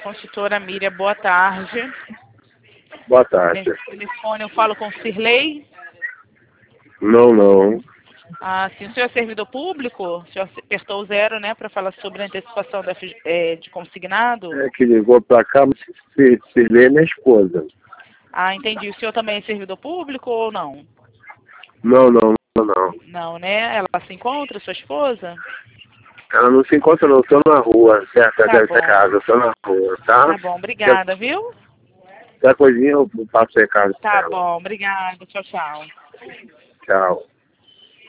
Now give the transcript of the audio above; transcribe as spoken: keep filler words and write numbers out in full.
Consultora Miriam, boa tarde. Boa tarde. Nesse telefone eu falo com o Cirlei. Não, não. Ah, sim, o senhor é servidor público? O senhor apertou o zero, né, para falar sobre a antecipação da, é, de consignado? É que ligou pra cá, mas se, se lê é minha esposa. Ah, entendi. O senhor também é servidor público ou não? Não, não, não, não. Não, né? Ela se encontra, sua esposa? Ela não se encontra não, eu tô na rua, certo? Tá Dessa bom. casa, eu tô na rua, tá? Tá bom, obrigada, viu? Qualquer coisinha eu passo o recado pra Tá ela. bom, obrigada. Tchau, tchau. Tchau.